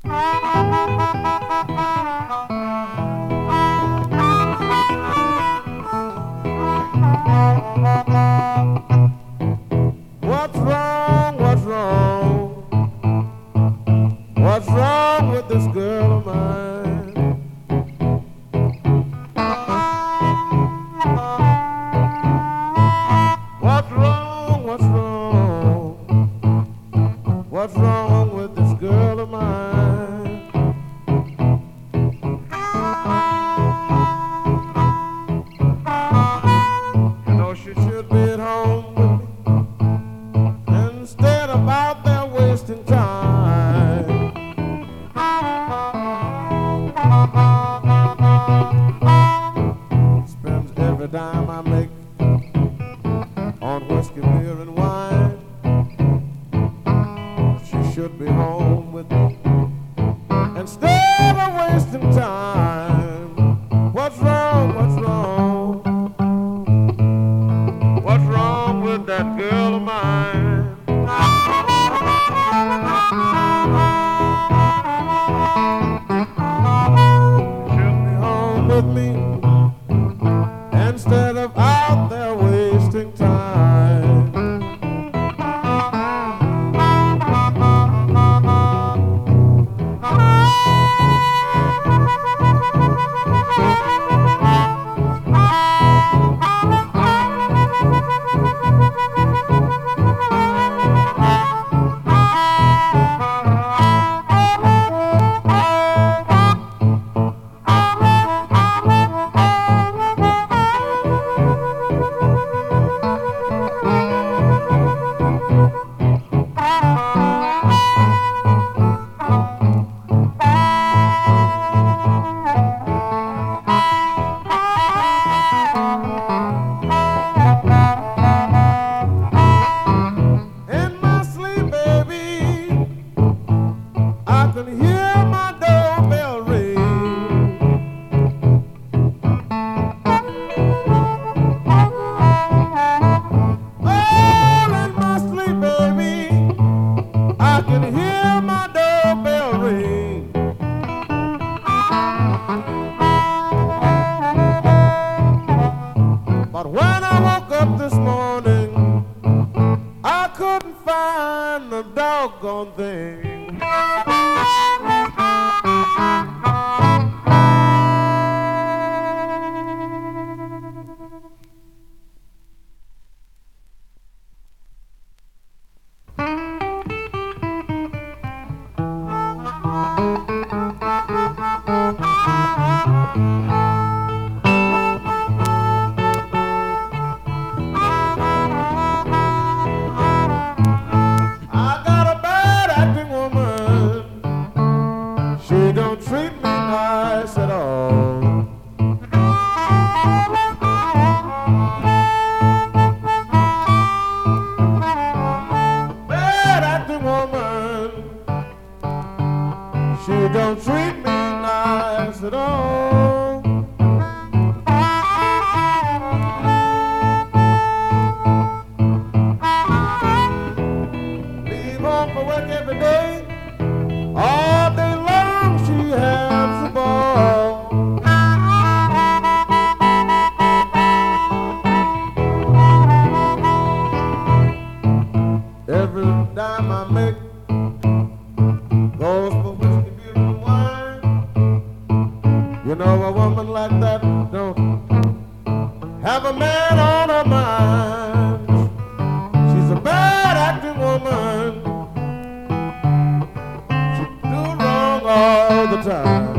What's wrong? What's wrong? What's wrong with this girl of mine? What's wrong? What's wrong? What's wrong with this girl of mine? You know she should be at home with me instead of out there wasting time. Spends every dime I make on whiskey, beer, and wine. She should be home with me instead of wasting time. What's wrong? What's wrong? What's wrong with that girl of mine? Should be home with me instead of out there wasting time. In my sleep, baby, I can hear my doorbell ring. Oh, in my sleep, baby, I can hear my doorbell ring. But when I woke up this morning, I couldn't find the doggone thing. I got a bad acting woman. She don't treat me nice at all. Bad acting woman. She don't treat me nice at all. Leave home for work every day. All day long she has a ball. Every dime I make goes for whiskey, beer, and wine. You know a woman like that don't have a man on her mind. She's a bad acting woman. She do wrong all the time.